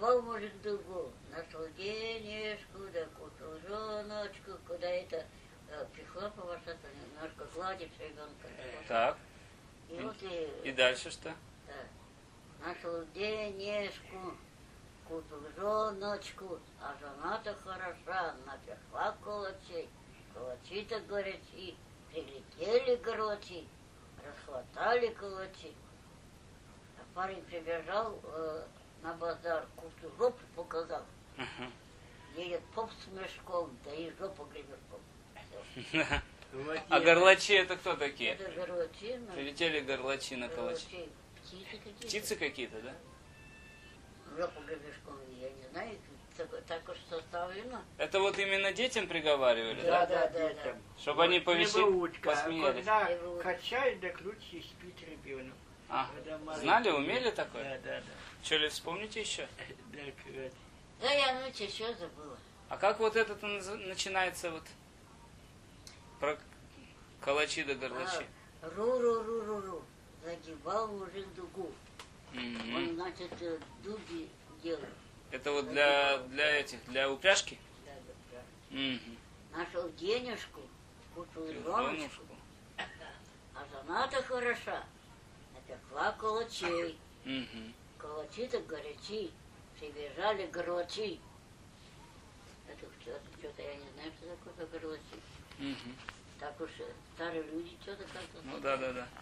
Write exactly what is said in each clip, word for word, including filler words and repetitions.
Загибал мужик дугу, нашел денежку, да купил женочку, куда это э, прихлопываться, то немножко гладит ребенка. Так. И, вот и, и дальше что? Да, нашел денежку, купил женочку, а жена-то хороша, напекла кулачей, кулачи-то горячи, прилетели горочи, расхватали кулачи. А парень прибежал э, на базар, куцу жопу показал. Uh-huh. Едет поп с мешком, да и жопу гребешком. А горлачи это кто такие? Это горлачи. Прилетели горлачи на калачи. Птицы какие-то. Птицы какие-то, да? Жопу гребешком, я не знаю, так, так уж составлено. Это вот именно детям приговаривали, да? Да, да, да. да. Чтобы они повесили, посмеялись. Когда качает, да крутится и спит ребенок. А, знали, умели такое? Да, да, да. Что ли, вспомните еще? Да, короче. Да, я ночь еще забыла. А как вот это начинается вот про калачи да горлачи? А, ру-ру-ру-ру-ру. Загибал мужик дугу. Mm-hmm. Он, значит, дуги делал. Это вот для, для этих, для упряжки? Да, да, да. Mm-hmm. Нашел денежку, купил женочку. А жена-то хороша. Напекла кулачей. Mm-hmm. Кулачи-то горячи. Прибежали горлачи. Это что-то я не знаю, что такое горлачи. Mm-hmm. Так уж старые люди что-то как-то... Ну да, да, да.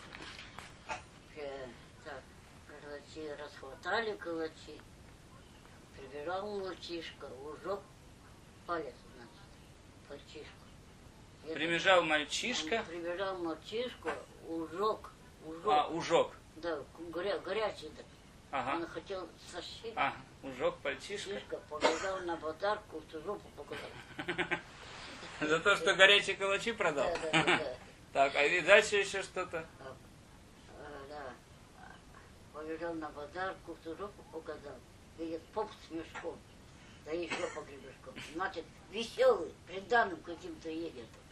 Так, горлачи расхватали кулачи. Прибежал мальчишка, ужег палец, значит, мальчишку. Прибежал мальчишка. Он прибежал мальчишку, ужег, ужег. А, ужег. Да, горя, горячий. Да. Ага. Он хотел сощить. А, ужег мальчишка. Мальчишка побежал на базар, кусу жопу показал. За то, что горячие калачи продал? Да, да, да. Так, а и дальше еще что-то? Да. Побежал на базар, кусу жопу показал. Видит поп с мешком, да и жопа гребешком. Значит, веселый, приданным каким-то едет.